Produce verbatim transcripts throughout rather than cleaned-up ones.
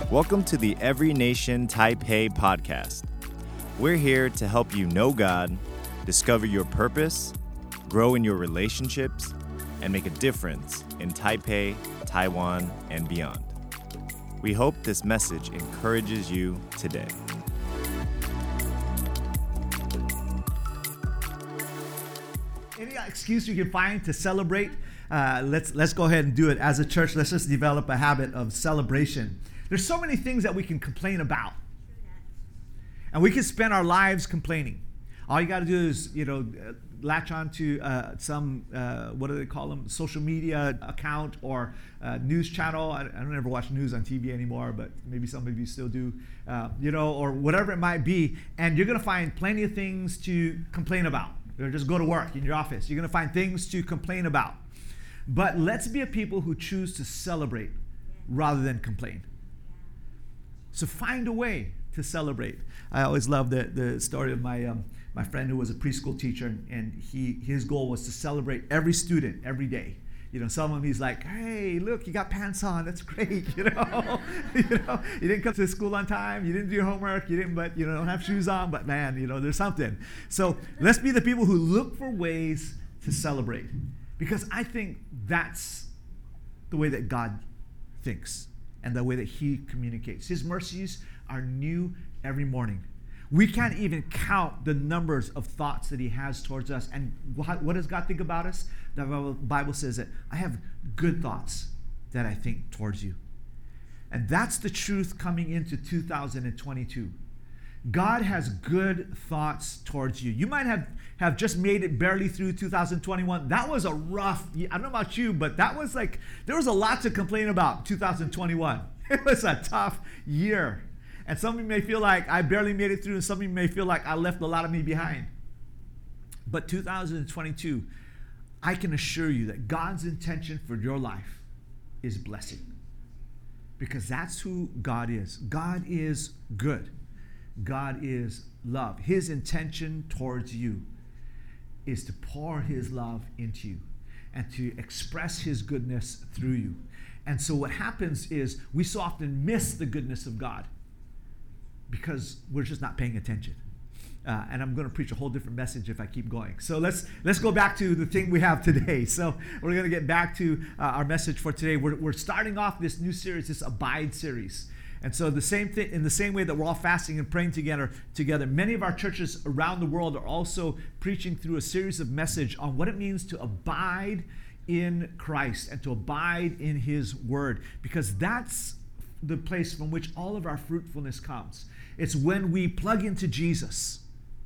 Welcome to the Every Nation Taipei podcast. We're here to help you know God, discover your purpose, grow in your relationships, and make a difference in Taipei, Taiwan, and beyond. We hope this message encourages you today. Any excuse you can find to celebrate, uh, let's let's go ahead and do it. As a church, let's just develop a habit of celebration. There's so many things that we can complain about, and we can spend our lives complaining. All you got to do is, you know, latch on to uh, some, uh, what do they call them, social media account or uh, news channel. I, I don't ever watch news on T V anymore, but maybe some of you still do, uh, you know, or whatever it might be. And you're going to find plenty of things to complain about. Or just go to work in your office. You're going to find things to complain about. But let's be a people who choose to celebrate rather than complain. So find a way to celebrate. I always love the, the story of my um, my friend who was a preschool teacher, and he his goal was to celebrate every student every day. You know, some of them he's like, hey, look, you got pants on. That's great. You know, you know, you didn't come to school on time. You didn't do your homework. You didn't, but you know, don't have shoes on. But man, you know, there's something. So let's be the people who look for ways to celebrate, because I think that's the way that God thinks and the way that He communicates. His mercies are new every morning. We can't even count the numbers of thoughts that He has towards us. And what, what does God think about us? The Bible says that I have good thoughts that I think towards you. And that's the truth coming into two thousand twenty-two. God has good thoughts towards you. You might have, have just made it barely through two thousand twenty-one. That was a rough year. I don't know about you, but that was like, there was a lot to complain about two thousand twenty-one. It was a tough year. And some of you may feel like I barely made it through, and some of you may feel like I left a lot of me behind. But two thousand twenty-two, I can assure you that God's intention for your life is blessing. Because that's who God is. God is good. God is love. His intention towards you is to pour His love into you and to express His goodness through you. And so what happens is we so often miss the goodness of God because we're just not paying attention. Uh, and I'm going to preach a whole different message if I keep going. So let's let's go back to the thing we have today. So we're going to get back to uh, our message for today. We're, we're starting off this new series, this Abide series. And so the same thing, in the same way that we're all fasting and praying together, together, many of our churches around the world are also preaching through a series of message on what it means to abide in Christ and to abide in His Word, because that's the place from which all of our fruitfulness comes. It's when we plug into Jesus,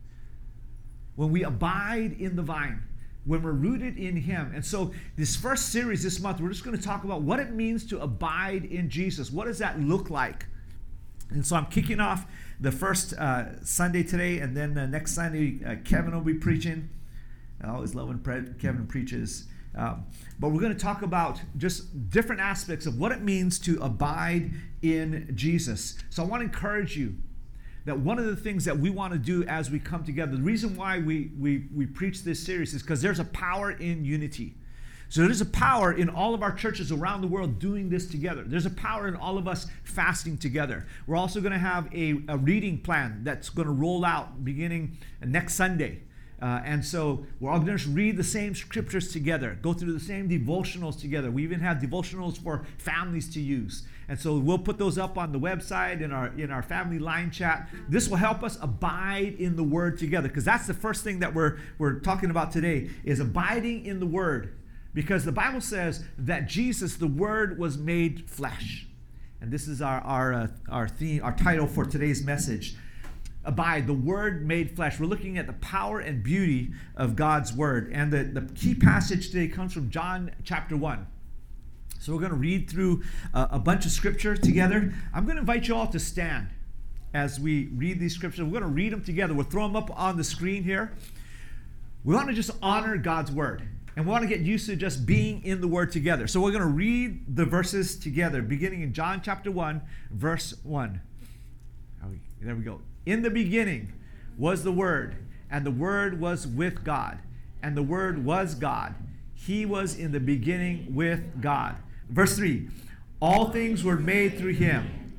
when we abide in the vine, when we're rooted in Him. And so this first series this month, we're just going to talk about what it means to abide in Jesus. What does that look like? And so I'm kicking off the first uh, Sunday today, and then the next Sunday, uh, Kevin will be preaching. I always love when pre- Kevin preaches. Um, but we're going to talk about just different aspects of what it means to abide in Jesus. So I want to encourage you that one of the things that we want to do as we come together, the reason why we, we, we preach this series is because there's a power in unity. So there's a power in all of our churches around the world doing this together. There's a power in all of us fasting together. We're also going to have a, a reading plan that's going to roll out beginning next Sunday. Uh, and so we're all going to read the same scriptures together, go through the same devotionals together. We even have devotionals for families to use. And so we'll put those up on the website, in our in our family line chat. This will help us abide in the Word together, because that's the first thing that we're, we're talking about today, is abiding in the Word. Because the Bible says that Jesus, the Word, was made flesh. And this is our, our, uh, our theme, our title for today's message. Abide, the Word made flesh. We're looking at the power and beauty of God's Word. And the, the key passage today comes from John chapter one. So we're going to read through uh, a bunch of scripture together. I'm going to invite you all to stand as we read these scriptures. We're going to read them together. We'll throw them up on the screen here. We want to just honor God's Word. And we want to get used to just being in the Word together. So we're going to read the verses together, beginning in John chapter one, verse one. There we go. In the beginning was the Word, and the Word was with God, and the Word was God. He was in the beginning with God. Verse three, all things were made through Him,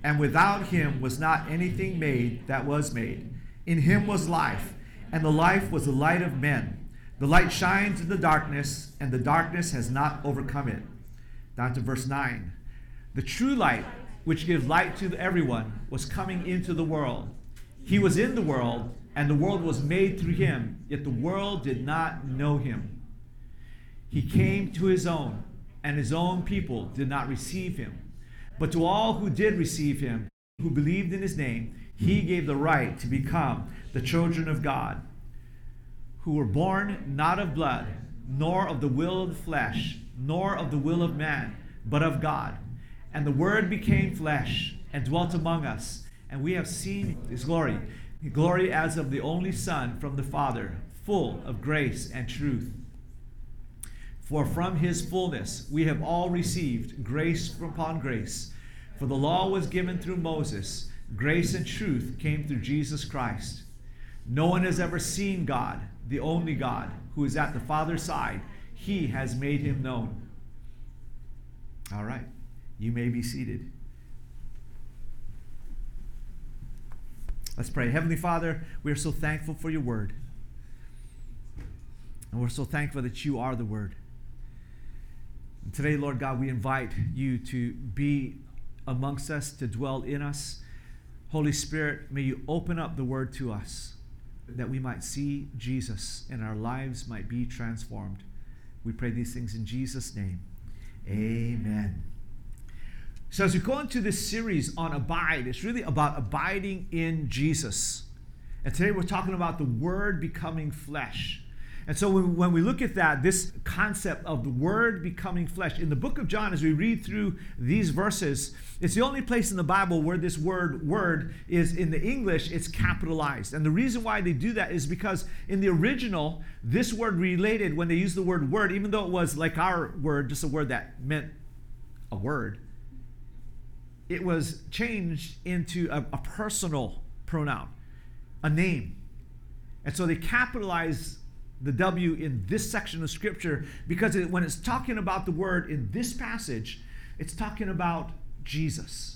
and without him was not anything made that was made. In him was life, and the life was the light of men. The light shines in the darkness, and the darkness has not overcome it. Down to verse nine. The true light, which gives light to everyone, was coming into the world. He was in the world, and the world was made through him, yet the world did not know him. He came to his own, and his own people did not receive him. But to all who did receive him, who believed in his name, he gave the right to become the children of God, who were born not of blood, nor of the will of the flesh, nor of the will of man, but of God. And the Word became flesh and dwelt among us, and we have seen his glory, glory as of the only Son from the Father, full of grace and truth. For from his fullness we have all received grace upon grace. For the law was given through Moses, grace and truth came through Jesus Christ. No one has ever seen God, the only God, who is at the Father's side. He has made him known. All right, you may be seated. Let's pray. Heavenly Father, we are so thankful for your word. And we're so thankful that you are the word. And today, Lord God, we invite you to be amongst us, to dwell in us. Holy Spirit, may you open up the word to us, that we might see Jesus and our lives might be transformed. We pray these things in Jesus' name. Amen. So as we go into this series on abide, it's really about abiding in Jesus. And today we're talking about the Word becoming flesh. And so when, when we look at that, this concept of the Word becoming flesh, in the book of John, as we read through these verses, it's the only place in the Bible where this word, word is in the English, it's capitalized. And the reason why they do that is because in the original, this word related, when they use the word word, even though it was like our word, just a word that meant a word, it was changed into a, a personal pronoun, a name. And so they capitalize the W in this section of Scripture because it, when it's talking about the Word in this passage, it's talking about Jesus.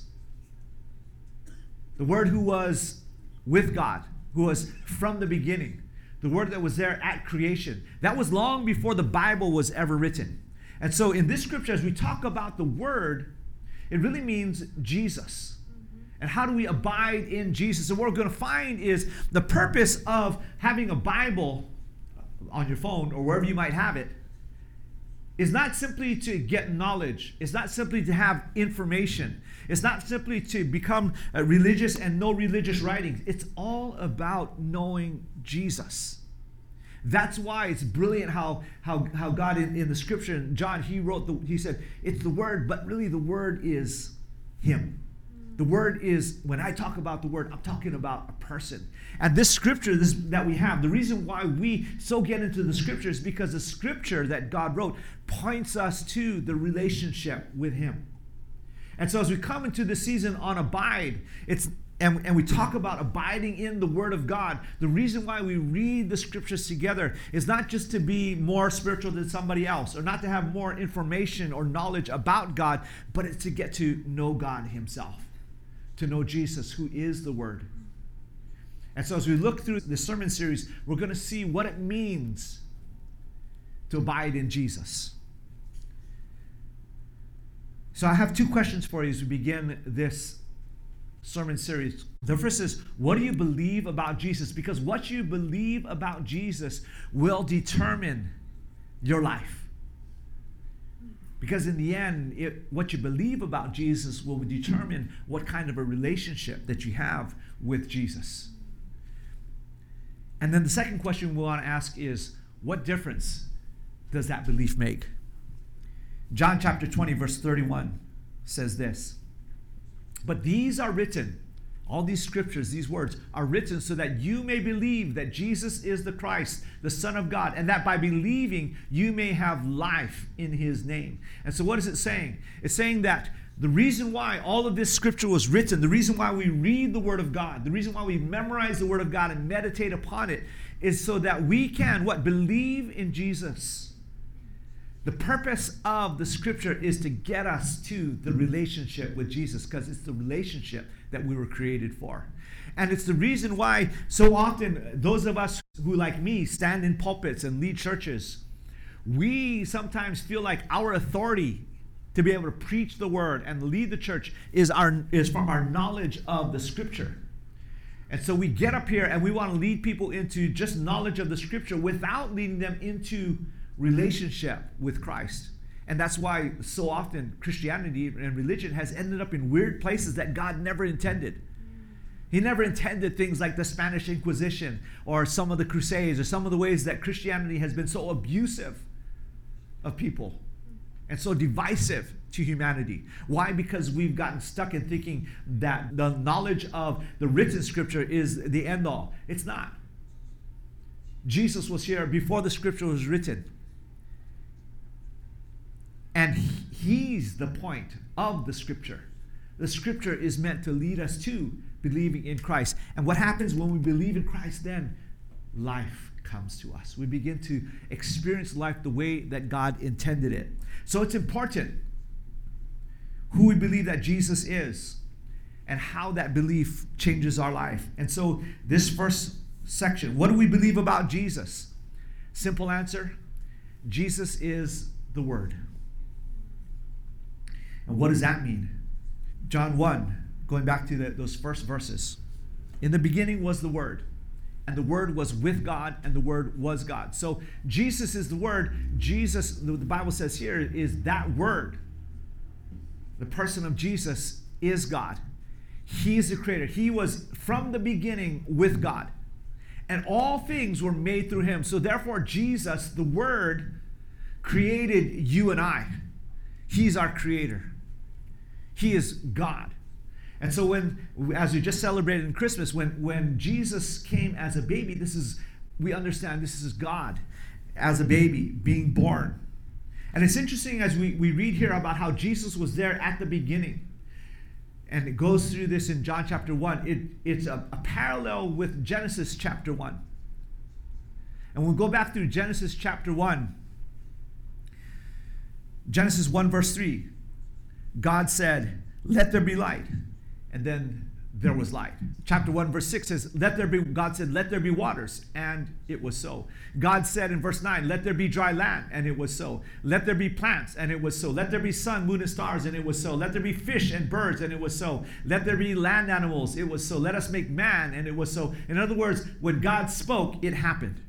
The Word who was with God, who was from the beginning. The Word that was there at creation. That was long before the Bible was ever written. And so in this Scripture, as we talk about the Word, it really means Jesus. And how do we abide in Jesus? And what we're going to find is the purpose of having a Bible on your phone or wherever you might have it is not simply to get knowledge. It's not simply to have information. It's not simply to become uh, religious and know religious writings. It's all about knowing Jesus. That's why it's brilliant how how, how God in, in the Scripture, in John, he wrote, the, he said, it's the Word, but really the Word is Him. The Word is, when I talk about the Word, I'm talking about a person. And this Scripture this, that we have, the reason why we so get into the Scripture is because the Scripture that God wrote points us to the relationship with Him. And so as we come into this season on Abide, it's and, and we talk about abiding in the Word of God, the reason why we read the Scriptures together is not just to be more spiritual than somebody else, or not to have more information or knowledge about God, but it's to get to know God Himself, to know Jesus, who is the Word. And so as we look through this sermon series, we're going to see what it means to abide in Jesus. So I have two questions for you as we begin this sermon series. The first is, what do you believe about Jesus? Because what you believe about Jesus will determine your life. Because in the end, it, what you believe about Jesus will determine what kind of a relationship that you have with Jesus. And then the second question we want to ask is, what difference does that belief make? John chapter twenty, verse thirty-one says this, "But these are written," all these scriptures, these words, are written so that you may believe that Jesus is the Christ, the Son of God, and that by believing you may have life in His name. And so what is it saying? It's saying that the reason why all of this scripture was written, the reason why we read the Word of God, the reason why we memorize the Word of God and meditate upon it, is so that we can, what? Believe in Jesus. The purpose of the scripture is to get us to the relationship with Jesus, because it's the relationship that we were created for. And it's the reason why so often those of us who, like me, stand in pulpits and lead churches, we sometimes feel like our authority to be able to preach the word and lead the church is our is from our knowledge of the scripture. And so we get up here and we want to lead people into just knowledge of the scripture without leading them into relationship with Christ. And that's why so often Christianity and religion has ended up in weird places that God never intended. He never intended things like the Spanish Inquisition or some of the Crusades or some of the ways that Christianity has been so abusive of people and so divisive to humanity. Why? Because we've gotten stuck in thinking that the knowledge of the written scripture is the end all. It's not. Jesus was here before the scripture was written. And he's the point of the scripture. The scripture is meant to lead us to believing in Christ. And what happens when we believe in Christ then? Life comes to us. We begin to experience life the way that God intended it. So it's important who we believe that Jesus is and how that belief changes our life. And so this first section, what do we believe about Jesus? Simple answer, Jesus is the Word. And what does that mean? John one, going back to the, those first verses. In the beginning was the Word, and the Word was with God, and the Word was God. So Jesus is the Word. Jesus, the Bible says here, is that Word. The person of Jesus is God. He is the creator. He was from the beginning with God. And all things were made through him. So therefore, Jesus, the Word, created you and I. He's our creator. He is God. And so when, as we just celebrated in Christmas, when, when Jesus came as a baby, this is, we understand this is God as a baby being born. And it's interesting as we, we read here about how Jesus was there at the beginning. And it goes through this in John chapter one. It, it's a, a parallel with Genesis chapter one. And we'll go back through Genesis chapter one. Genesis one verse three. God said, "Let there be light." And then there was light. Chapter one verse six says, "Let there be," God said, "Let there be waters." And it was so. God said in verse nine, "Let there be dry land." And it was so. "Let there be plants." And it was so. "Let there be sun, moon, and stars." And it was so. "Let there be fish and birds." And it was so. "Let there be land animals." It was so. "Let us make man." And it was so. In other words, when God spoke, it happened.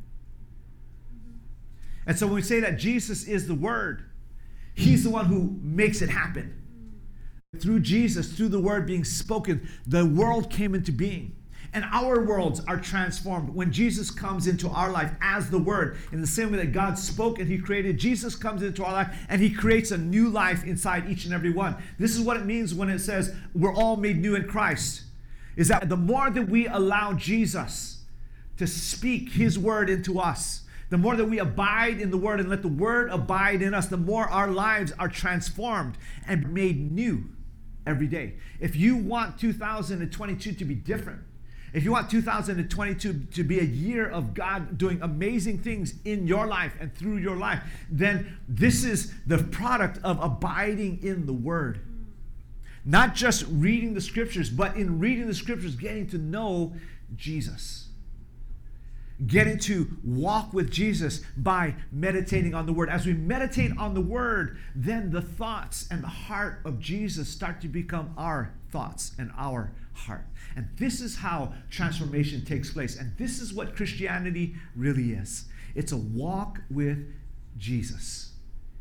And so when we say that Jesus is the Word, He's the one who makes it happen. Through Jesus, through the Word being spoken, the world came into being. And our worlds are transformed when Jesus comes into our life as the Word. In the same way that God spoke and He created, Jesus comes into our life and He creates a new life inside each and every one. This is what it means when it says we're all made new in Christ. Is that the more that we allow Jesus to speak His Word into us, the more that we abide in the Word and let the Word abide in us, the more our lives are transformed and made new every day. If you want two thousand twenty-two to be different, if you want two thousand twenty-two to be a year of God doing amazing things in your life and through your life, then this is the product of abiding in the Word. Not just reading the Scriptures, but in reading the Scriptures, getting to know Jesus. Getting to walk with Jesus by meditating on the Word. As we meditate on the Word, then the thoughts and the heart of Jesus start to become our thoughts and our heart. And this is how transformation takes place. And this is what Christianity really is. It's a walk with Jesus.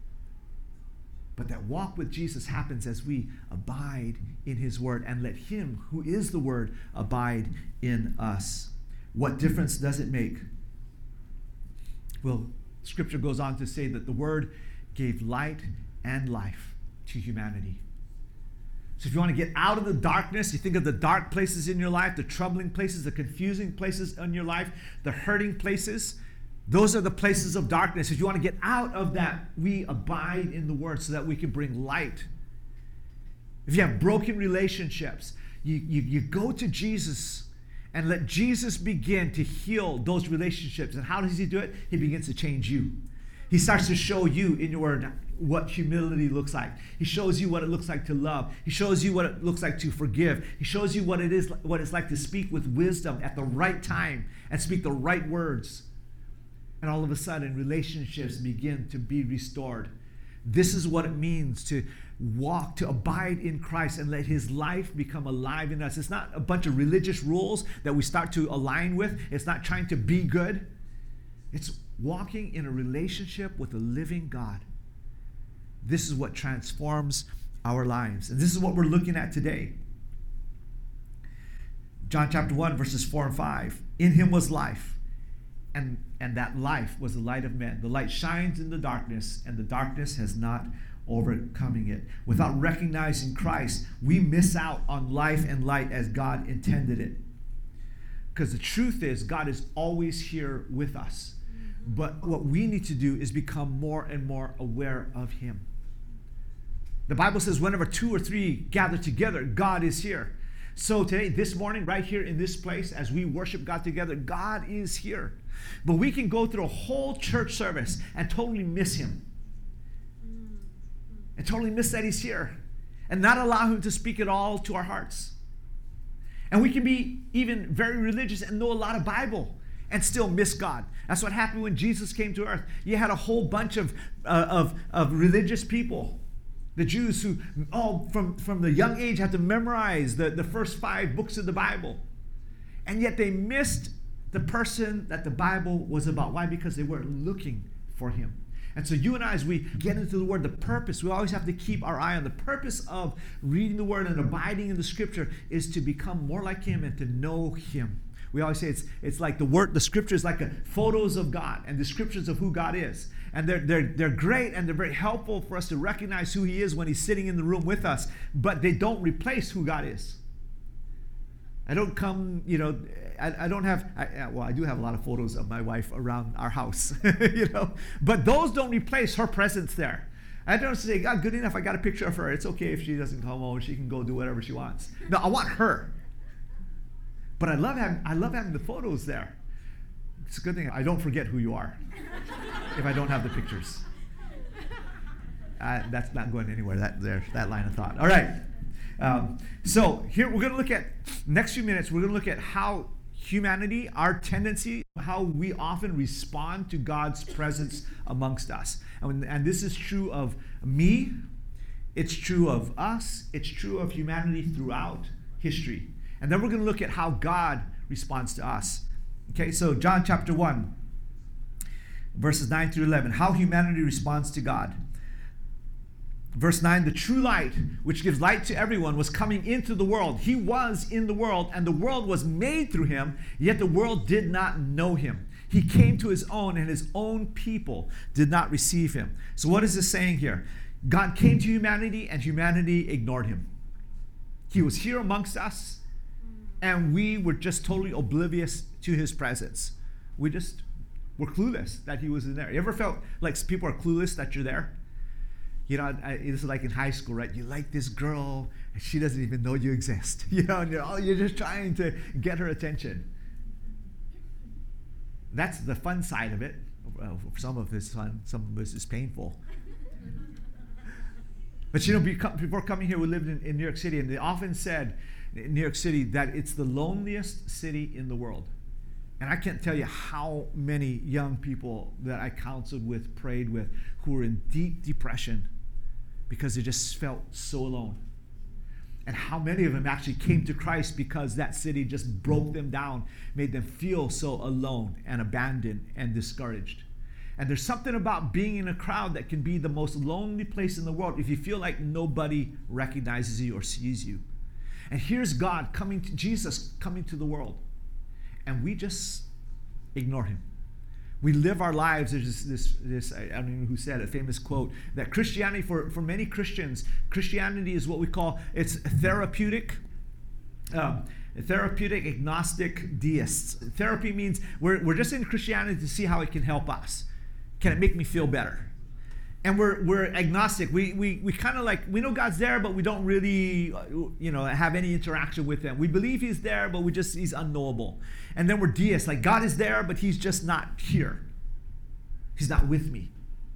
But that walk with Jesus happens as we abide in His Word and let Him, who is the Word, abide in us. What difference does it make? Well, Scripture goes on to say that the Word gave light and life to humanity. So if you want to get out of the darkness, you think of the dark places in your life, the troubling places, the confusing places in your life, the hurting places, those are the places of darkness. If you want to get out of that, we abide in the Word so that we can bring light. If you have broken relationships, you, you, you go to Jesus and let Jesus begin to heal those relationships. And how does He do it? He begins to change you. He starts to show you in your word what humility looks like. He shows you what it looks like to love. He shows you what it looks like to forgive. He shows you what it is, what it's like to speak with wisdom at the right time and speak the right words. And all of a sudden, relationships begin to be restored. This is what it means to walk, to abide in Christ and let his life become alive in us. It's not a bunch of religious rules that we start to align with. It's not trying to be good. It's walking in a relationship with a living God. This is what transforms our lives. And this is what we're looking at today. John chapter one, verses four and five. In him was life, and, and that life was the light of men. The light shines in the darkness, and the darkness has not overcoming it. Without recognizing Christ, we miss out on life and light as God intended it. Because the truth is, God is always here with us. But what we need to do is become more and more aware of him. The Bible says whenever two or three gather together, God is here. So today, this morning, right here in this place, as we worship God together, God is here. But we can go through a whole church service and totally miss him. And totally miss that he's here. And not allow him to speak at all to our hearts. And we can be even very religious and know a lot of Bible and still miss God. That's what happened when Jesus came to earth. You had a whole bunch of, uh, of, of religious people. The Jews who all from, from the young age had to memorize the, the first five books of the Bible. And yet they missed the person that the Bible was about. Why? Because they weren't looking for him. And so you and I, as we get into the Word, the purpose, we always have to keep our eye on the purpose of reading the Word and abiding in the Scripture is to become more like him and to know him. We always say it's it's like the Word, the Scripture is like a, photos of God and descriptions of who God is. And they're, they're, they're great and they're very helpful for us to recognize who he is when he's sitting in the room with us. But they don't replace who God is. I don't come, you know, I, I don't have, I, well, I do have a lot of photos of my wife around our house, you know, but those don't replace her presence there. I don't say, God, good enough, I got a picture of her. It's okay if she doesn't come home, she can go do whatever she wants. No, I want her. But I love having, I love having the photos there. It's a good thing I don't forget who you are if I don't have the pictures. Uh, that's not going anywhere, that, there, that line of thought. All right. Um, so here we're going to look at, next few minutes, we're going to look at how humanity, our tendency, how we often respond to God's presence amongst us. And, and this is true of me, it's true of us, it's true of humanity throughout history. And then we're going to look at how God responds to us. Okay, so John chapter one, verses nine through eleven, how humanity responds to God. Verse nine, the true light, which gives light to everyone, was coming into the world. He was in the world, and the world was made through him, yet the world did not know him. He came to his own, and his own people did not receive him. So what is this saying here? God came to humanity, and humanity ignored him. He was here amongst us, and we were just totally oblivious to his presence. We just were clueless that he was in there. You ever felt like people are clueless that you're there? You know, it's like in high school, right? You like this girl, and she doesn't even know you exist. You know, and you're, oh, you're just trying to get her attention. That's the fun side of it. Well, for some of it's fun, some of us is painful. But you know, before coming here, we lived in, in New York City, and they often said in New York City that it's the loneliest city in the world. And I can't tell you how many young people that I counseled with, prayed with, who were in deep depression because they just felt so alone. And how many of them actually came to Christ because that city just broke them down, made them feel so alone and abandoned and discouraged. And there's something about being in a crowd that can be the most lonely place in the world if you feel like nobody recognizes you or sees you. And here's God coming to, Jesus coming to the world. And we just ignore him. We live our lives. There's this, this, this I don't know who said a famous quote, that Christianity, for, for many Christians, Christianity is what we call, it's therapeutic, um, therapeutic agnostic deists. Therapy means we're, we're just in Christianity to see how it can help us. Can it make me feel better? And we're we're agnostic. We we we kind of like, we know God's there, but we don't really, you know, have any interaction with him. We believe he's there, but we just, he's unknowable. And then we're deists, like God is there, but he's just not here. He's not with me.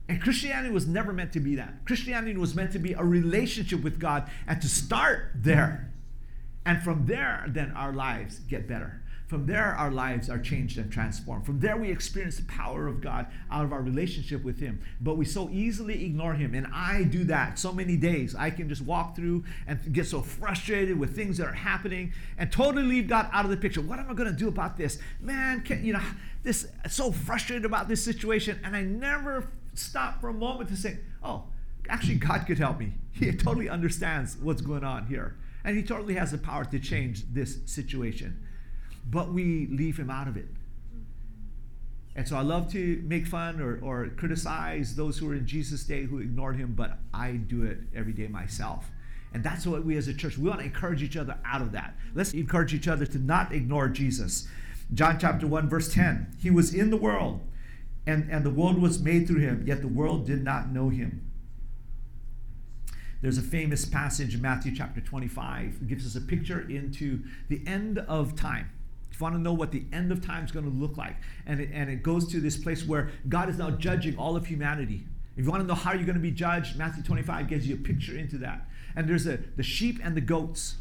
And Christianity was never meant to be that. Christianity was meant to be a relationship with God and to start there. And from there, then our lives get better. From there, our lives are changed and transformed. From there, we experience the power of God out of our relationship with Him. But we so easily ignore Him. And I do that so many days. I can just walk through and get so frustrated with things that are happening and totally leave God out of the picture. What am I going to do about this? Man, can, you know, this so frustrated about this situation. And I never stop for a moment to say, oh, actually, God could help me. He totally understands what's going on here. And He totally has the power to change this situation. But we leave Him out of it. And so I love to make fun or, or criticize those who are in Jesus' day who ignored Him, but I do it every day myself. And that's what we as a church, we want to encourage each other out of that. Let's encourage each other to not ignore Jesus. John chapter one, verse ten. He was in the world, and, and the world was made through Him, yet the world did not know Him. There's a famous passage in Matthew chapter twenty-five. It gives us a picture into the end of time. If you want to know what the end of time is going to look like, and it, and it goes to this place where God is now judging all of humanity. If you want to know how you're going to be judged, Matthew twenty-five gives you a picture into that. And there's a, the sheep and the goats.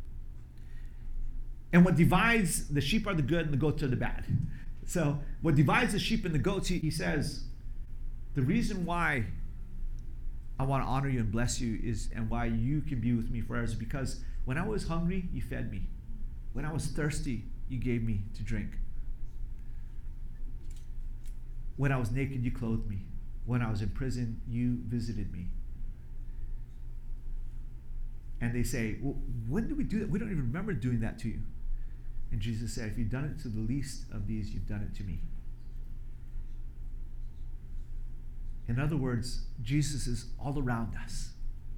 And what divides, the sheep are the good and the goats are the bad. So what divides the sheep and the goats, he, he says, the reason why I want to honor you and bless you is, and why you can be with me forever, is because when I was hungry, you fed me. When I was thirsty, you gave me to drink. When I was naked, you clothed me. When I was in prison, you visited me. And they say, well, when did we do that? We don't even remember doing that to you. And Jesus said, if you've done it to the least of these, you've done it to me. In other words, Jesus is all around us.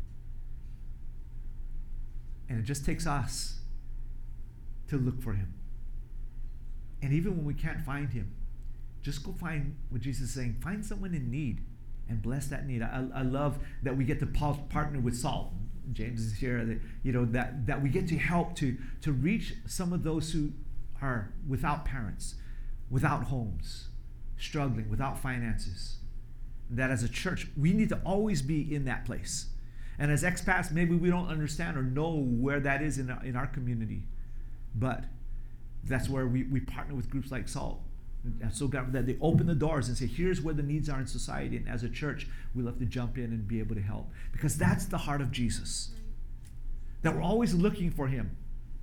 And it just takes us to look for Him. And even when we can't find Him, just go find what Jesus is saying. Find someone in need and bless that need. I, I love that we get to partner with Salt. James is here. That, you know, that, that we get to help to, to reach some of those who are without parents, without homes, struggling, without finances. That as a church, we need to always be in that place. And as expats, maybe we don't understand or know where that is in our, in our community. But that's where we, we partner with groups like SALT. And so God, that they open the doors and say, here's where the needs are in society. And as a church, we love to jump in and be able to help. Because that's the heart of Jesus. That we're always looking for Him.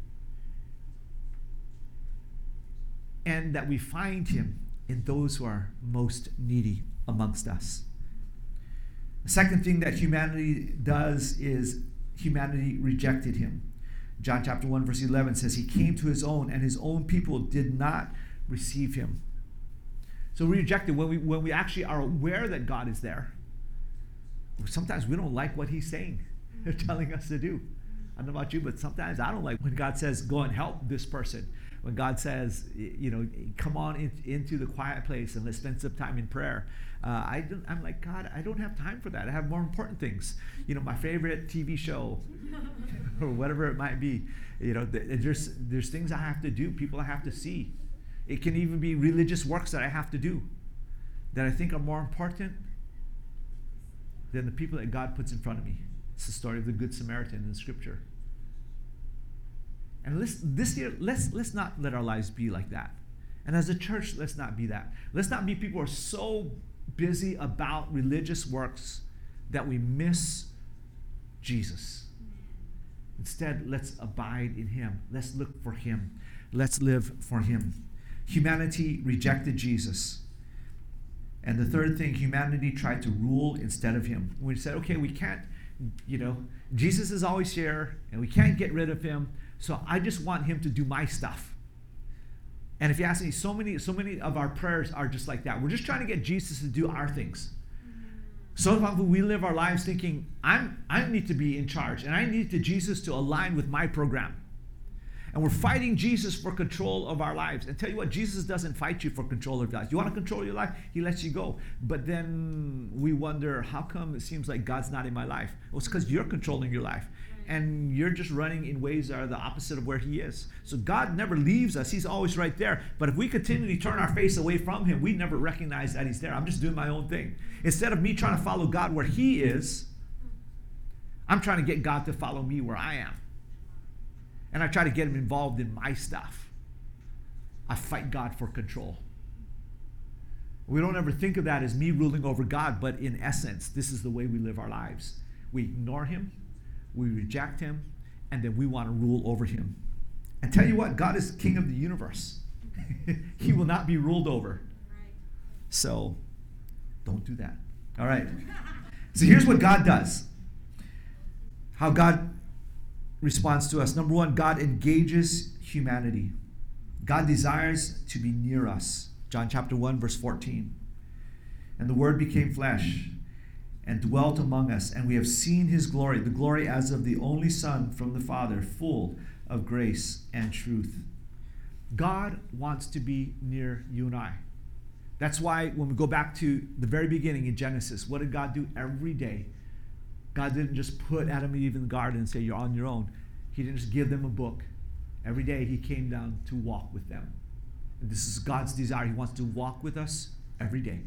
And that we find Him in those who are most needy amongst us. The second thing that humanity does is humanity rejected Him. John chapter one verse eleven says, He came to His own, and His own people did not receive Him. So we reject it when we, when we actually are aware that God is there. Sometimes we don't like what He's saying, or telling us to do. I don't know about you, but sometimes I don't like when God says, go and help this person. When God says, you know, come on in, into the quiet place and let's spend some time in prayer. Uh, I don't, I'm like, God, I don't have time for that. I have more important things. You know, my favorite T V show or whatever it might be. You know, th- there's there's things I have to do, people I have to see. It can even be religious works that I have to do that I think are more important than the people that God puts in front of me. It's the story of the Good Samaritan in Scripture. And let's, this year, let's, let's not let our lives be like that. And as a church, let's not be that. Let's not be people who are so busy about religious works that we miss Jesus. Instead, let's abide in Him. Let's look for Him. Let's live for Him. Humanity rejected Jesus. And the third thing, humanity tried to rule instead of Him. We said, okay, we can't, you know, Jesus is always here, and we can't get rid of Him. So I just want Him to do my stuff. And if you ask me, so many, so many of our prayers are just like that. We're just trying to get Jesus to do our things. So often we live our lives thinking, I'm, I need to be in charge, and I need to Jesus to align with my program. And we're fighting Jesus for control of our lives. And tell you what, Jesus doesn't fight you for control of your life. You want to control your life? He lets you go. But then we wonder, how come it seems like God's not in my life? Well, it's because you're controlling your life. and you're just running in ways that are the opposite of where he is. So God never leaves us. He's always right there. But if we continually turn our face away from him, we never recognize that he's there. I'm just doing my own thing. Instead of me trying to follow God where he is, I'm trying to get God to follow me where I am. And I try to get him involved in my stuff. I fight God for control. We don't ever think of that as me ruling over God, but in essence, this is the way we live our lives. We ignore him, we reject him, and then we want to rule over him. And tell you what, God is king of the universe. He will not be ruled over. So, don't do that. All right. So here's what God does. How God responds to us. Number one, God engages humanity. God desires to be near us. John chapter one, verse fourteen. And the Word became flesh and dwelt among us, and we have seen his glory, the glory as of the only Son from the Father, full of grace and truth. God wants to be near you and I. That's why when we go back to the very beginning in Genesis, what did God do every day? God didn't just put Adam and Eve in the garden and say, you're on your own. He didn't just give them a book. Every day he came down to walk with them. And this is God's desire. He wants to walk with us every day.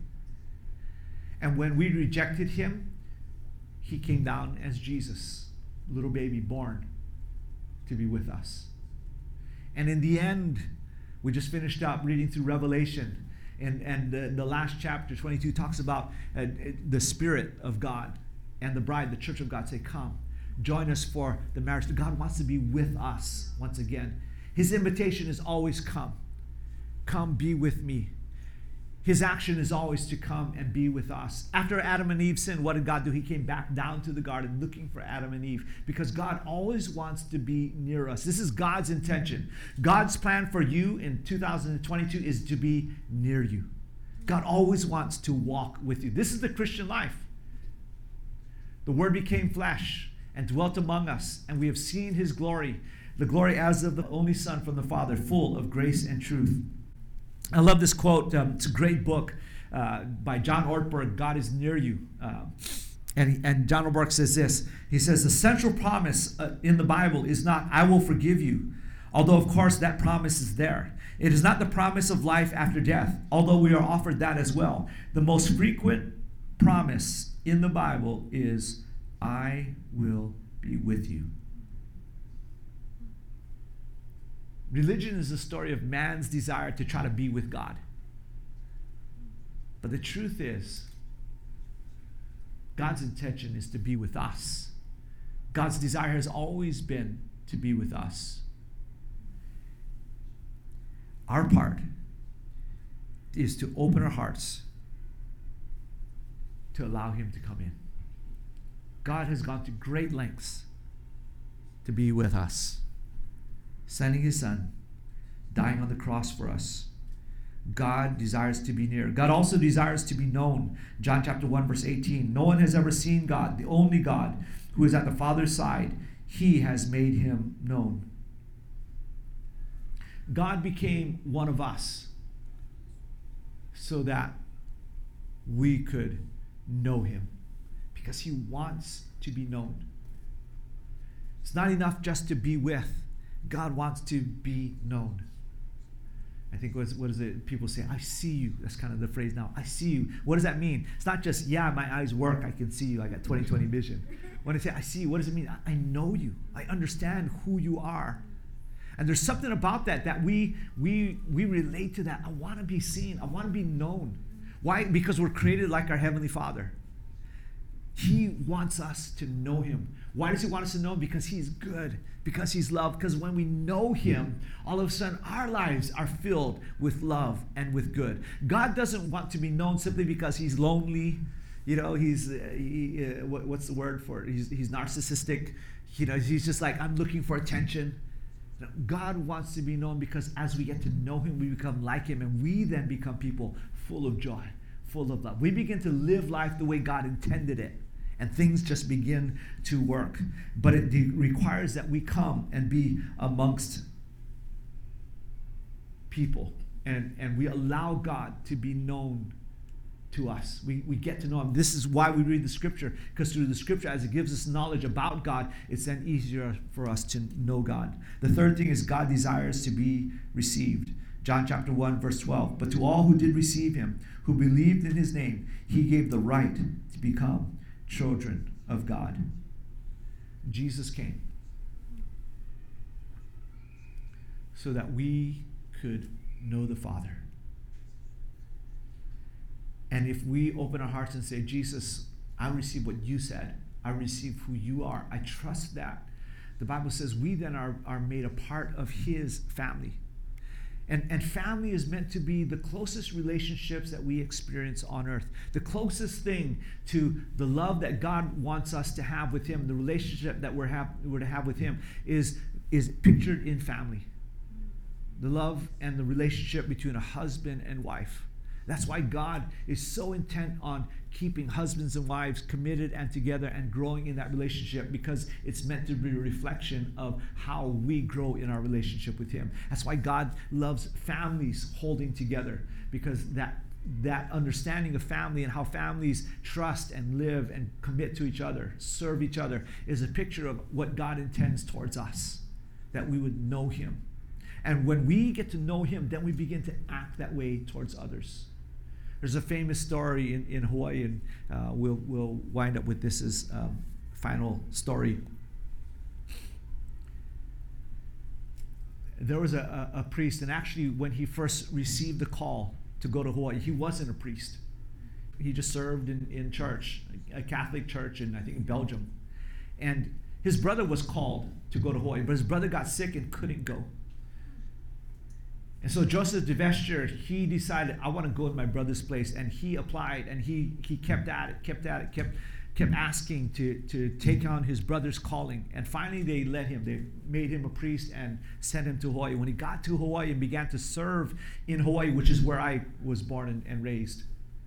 And when we rejected him, he came down as Jesus, little baby born to be with us. And in the end, we just finished up reading through Revelation. And, and the, the last chapter, twenty-two, talks about uh, the Spirit of God and the bride, the church of God, say, come, join us for the marriage. God wants to be with us once again. His invitation is always come. Come be with me. His action is always to come and be with us. After Adam and Eve sinned, what did God do? He came back down to the garden looking for Adam and Eve, because God always wants to be near us. This is God's intention. God's plan for you in two thousand twenty-two is to be near you. God always wants to walk with you. This is the Christian life. The Word became flesh and dwelt among us, and we have seen his glory, the glory as of the only Son from the Father, full of grace and truth. I love this quote. Um, it's a great book uh, by John Ortberg, God is Near You. Uh, and, and John Ortberg says this. He says, the central promise uh, in the Bible is not, I will forgive you, although of course that promise is there. It is not the promise of life after death, although we are offered that as well. The most frequent promise in the Bible is, I will be with you. Religion is the story of man's desire to try to be with God. But the truth is, God's intention is to be with us. God's desire has always been to be with us. Our part is to open our hearts to allow him to come in. God has gone to great lengths to be with us, sending his Son, dying on the cross for us. God desires to be near. God also desires to be known. John chapter one, verse eighteen. No one has ever seen God, the only God who is at the Father's side. He has made him known. God became one of us so that we could know him, because he wants to be known. It's not enough just to be with. God wants to be known. I think what is, what is it? People say, I see you. That's kind of the phrase now. I see you. What does that mean? It's not just, yeah, my eyes work. I can see you. I got twenty twenty vision. When I say I see you, what does it mean? I, I know you. I understand who you are. And there's something about that that we we we relate to that. I want to be seen. I want to be known. Why? Because we're created like our Heavenly Father. He wants us to know him. Why does he want us to know him? Because he's good. Because he's love. Because when we know him, all of a sudden our lives are filled with love and with good. God doesn't want to be known simply because he's lonely. You know, he's, uh, he, uh, what, what's the word for it? He's, he's narcissistic. You know, he's just like, I'm looking for attention. No, God wants to be known because as we get to know him, we become like him, and we then become people full of joy, full of love. We begin to live life the way God intended it, and things just begin to work. But it de- requires that we come and be amongst people, and, and we allow God to be known to us. We, we get to know him. This is why we read the scripture, because through the scripture, as it gives us knowledge about God, it's then easier for us to know God. The third thing is God desires to be received. John chapter one, verse twelve. But to all who did receive him, who believed in his name, he gave the right to become children of God. Jesus came so that we could know the Father. And if we open our hearts and say, Jesus, I receive what you said. I receive who you are. I trust that. The Bible says we then are, are made a part of his family. And, and family is meant to be the closest relationships that we experience on earth. The closest thing to the love that God wants us to have with him, the relationship that we're, have, we're to have with him is, is pictured in family. The love and the relationship between a husband and wife. That's why God is so intent on keeping husbands and wives committed and together and growing in that relationship, because it's meant to be a reflection of how we grow in our relationship with him. That's why God loves families holding together, because that that understanding of family and how families trust and live and commit to each other, serve each other, is a picture of what God intends towards us, that we would know him. And when we get to know him, then we begin to act that way towards others. There's a famous story in, in Hawaii, and uh, we'll, we'll wind up with this as um, final story. There was a, a, a priest, and actually when he first received the call to go to Hawaii, he wasn't a priest. He just served in, in church, a Catholic church in, I think, in Belgium. And his brother was called to go to Hawaii, but his brother got sick and couldn't go. And so Joseph de Vestier, he decided, I want to go in my brother's place. And he applied, and he he kept at it, kept at it, kept kept asking to, to take on his brother's calling. And finally they let him. They made him a priest and sent him to Hawaii. When he got to Hawaii and began to serve in Hawaii, which is where I was born and, and raised,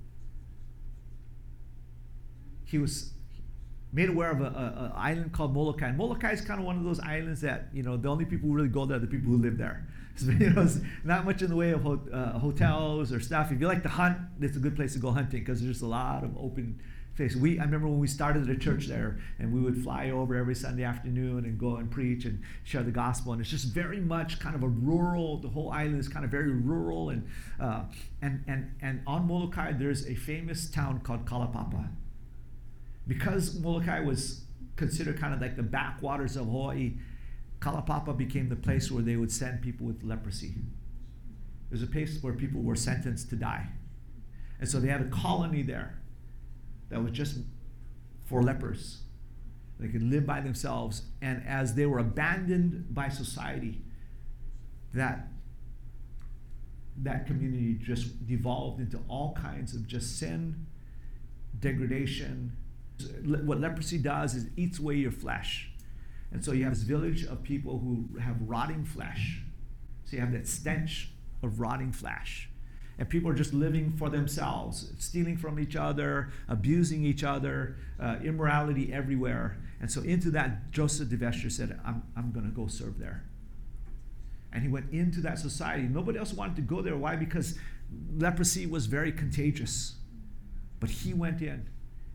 he was made aware of an island called Molokai. And Molokai is kind of one of those islands that, you know, the only people who really go there are the people who live there. So, you know, it's not much in the way of ho- uh, hotels or stuff. If you like to hunt, it's a good place to go hunting, because there's a lot of open space. We, I remember when we started a church there, and we would fly over every Sunday afternoon and go and preach and share the gospel. And it's just very much kind of a rural. The whole island is kind of very rural, and uh, and and and on Molokai there's a famous town called Kalapapa. Because Molokai was considered kind of like the backwaters of Hawaii, Kalapapa became the place where they would send people with leprosy. It was a place where people were sentenced to die. And so they had a colony there that was just for lepers. They could live by themselves. And as they were abandoned by society, that, that community just devolved into all kinds of just sin, degradation. What leprosy does is it eats away your flesh. And so you have this village of people who have rotting flesh. So you have that stench of rotting flesh. And people are just living for themselves, stealing from each other, abusing each other, uh, immorality everywhere. And so into that, Joseph de Vestier said, I'm, I'm going to go serve there. And he went into that society. Nobody else wanted to go there. Why? Because leprosy was very contagious. But he went in.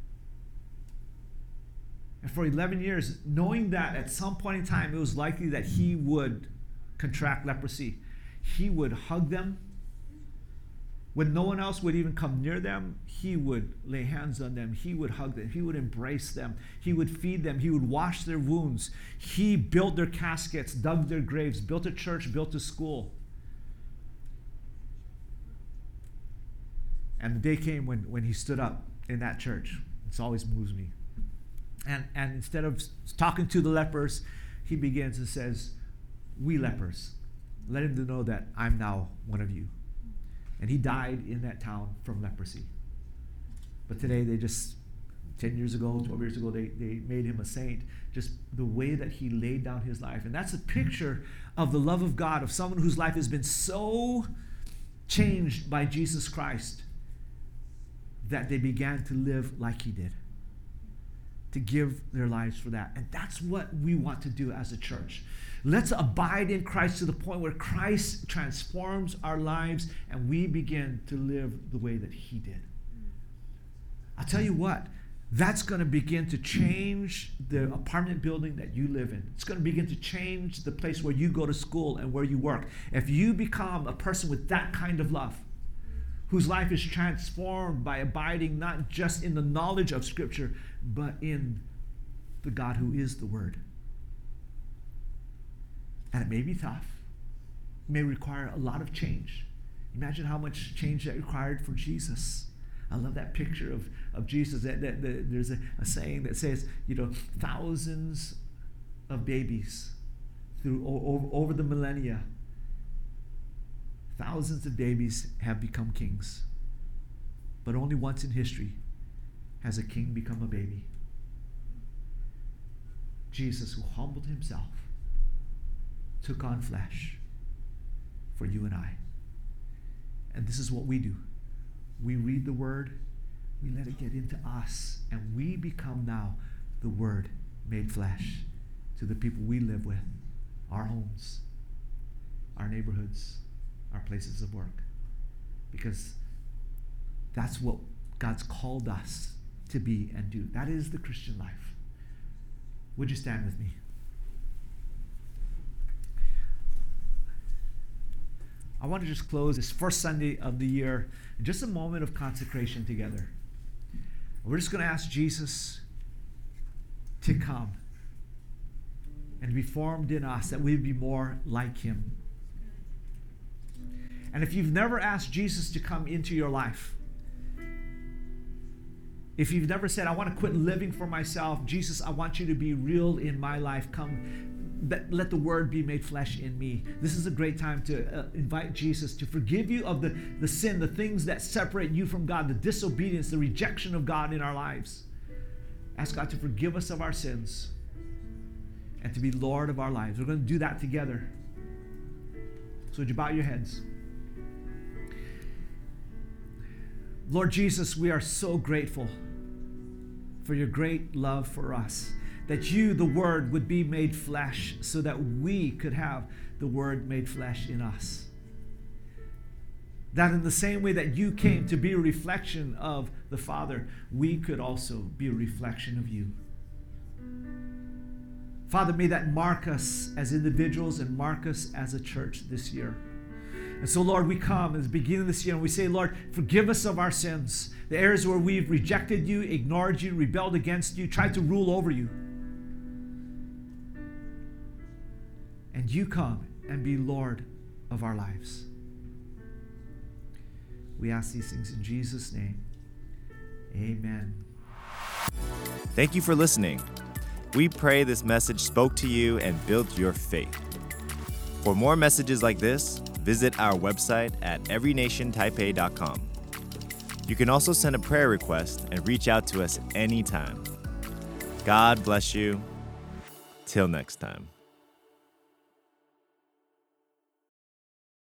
And for eleven years, knowing that at some point in time it was likely that he would contract leprosy, he would hug them. When no one else would even come near them, he would lay hands on them. He would hug them. He would embrace them. He would feed them. He would wash their wounds. He built their caskets, dug their graves, built a church, built a school. And the day came when, when he stood up in that church. It's always moves me. And, and instead of talking to the lepers, he begins and says, we lepers, let him know that I'm now one of you. And he died in that town from leprosy. But today they just, ten years ago, twelve years ago, they, they made him a saint. Just the way that he laid down his life. And that's a picture of the love of God, of someone whose life has been so changed by Jesus Christ that they began to live like he did, to give their lives for that. And that's what we want to do as a church. Let's abide in Christ to the point where Christ transforms our lives and we begin to live the way that he did. I'll tell you what, that's going to begin to change the apartment building that you live in. It's going to begin to change the place where you go to school and where you work. If you become a person with that kind of love, whose life is transformed by abiding not just in the knowledge of Scripture, but in the God who is the Word. And it may be tough. It may require a lot of change. Imagine how much change that required for Jesus. I love that picture of, of Jesus. That, that, that there's a, a saying that says, you know, thousands of babies through over, over the millennia, thousands of babies have become kings. But only once in history has a king become a baby. Jesus, who humbled himself, took on flesh for you and I. And this is what we do. We read the Word, we let it get into us, and we become now the Word made flesh to the people we live with, our homes, our neighborhoods, our places of work. Because that's what God's called us to be and do. That is the Christian life. Would you stand with me? I want to just close this first Sunday of the year in just a moment of consecration together. We're just going to ask Jesus to come and be formed in us, that we would be more like him. And if you've never asked Jesus to come into your life, if you've never said, I want to quit living for myself, Jesus, I want you to be real in my life, come. Let the Word be made flesh in me. This is a great time to uh, invite Jesus to forgive you of the, the sin, the things that separate you from God, the disobedience, the rejection of God in our lives. Ask God to forgive us of our sins and to be Lord of our lives. We're going to do that together. So would you bow your heads? Lord Jesus, we are so grateful for your great love for us, that you, the Word, would be made flesh so that we could have the Word made flesh in us. That in the same way that you came to be a reflection of the Father, we could also be a reflection of you. Father, may that mark us as individuals and mark us as a church this year. And so, Lord, we come at the beginning of this year and we say, Lord, forgive us of our sins, the areas where we've rejected you, ignored you, rebelled against you, tried to rule over you. And you come and be Lord of our lives. We ask these things in Jesus' name. Amen. Thank you for listening. We pray this message spoke to you and built your faith. For more messages like this, visit our website at every nation taipei dot com. You can also send a prayer request and reach out to us anytime. God bless you. Till next time.